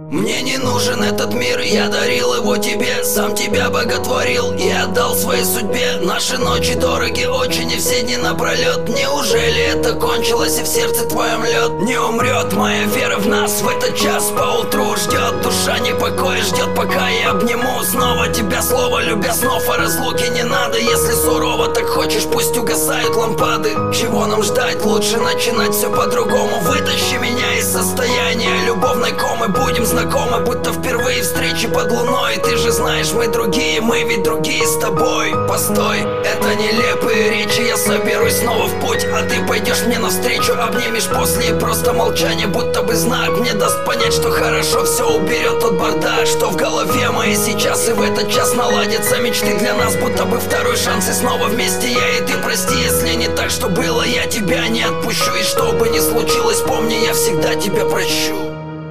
Мне не нужен этот мир, я дарил его тебе, сам тебя боготворил и отдал своей судьбе. Наши ночи дороги очень и все дни напролет. Неужели это кончилось и в сердце твоем лед? Не умрет моя вера в нас в этот час, поутру ждет душа непокоя, ждет пока я обниму снова тебя слово, любя снов о разлуке не надо. Если сурово так хочешь, пусть угасают лампады. Чего нам ждать, лучше начинать все по-другому. Вытащи меня из состояния любовной комы, будем знакомы, будто впервые встречи под луной. Ты же знаешь, мы другие, мы ведь другие с тобой. Постой, это нелепые речи, я соберусь снова в путь, а ты пойдешь мне навстречу, обнимешь после, и просто молчание, будто бы знак мне даст понять, что хорошо все, уберет тот бардак, что в голове моей сейчас. И в этот час наладятся мечты для нас, будто бы второй шанс, и снова вместе я и ты. Прости, если не так, что было, я тебя не отпущу. И что бы ни случилось, помни, я всегда тебя прощу.